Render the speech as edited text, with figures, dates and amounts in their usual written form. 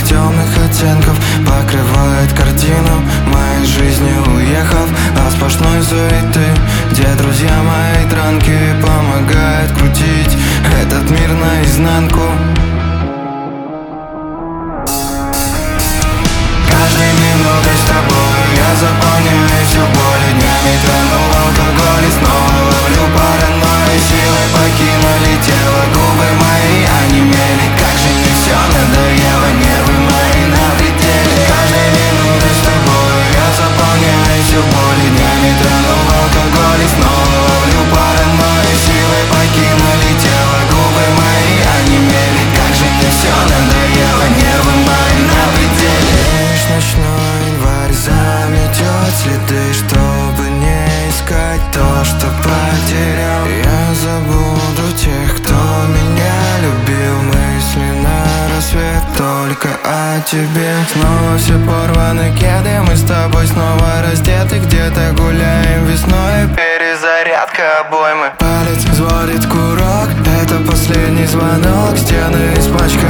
темных оттенков покрывает картину моей жизни, уехав от сплошной суеты, где друзья мои транки помогают крутить этот мир наизнанку. Каждой минутой с тобой я заполняю всю боль, днями тонул алкоголь и снова ловлю паранойю. Силы покинули тело, губы мои онемели. Как же мне все надоело, нервы мои на пределе. Каждой минутой с тобой я заполняю всю боль, днями тонул алкоголь и снова ловлю паранойю. Силы покинули тело, губы мои онемели. Как же мне все надоело, нервы мои на пределе. Ночной январь заметет следы, чтобы не искать то, что потерял. Я забуду тех, кто меня любил. Мысли на рассвет только о тебе. Снова все порваны кеды, мы с тобой снова раздеты. Где-то гуляем весной, перезарядка обоймы. Палец взводит курок, это последний звонок. Стены испачканы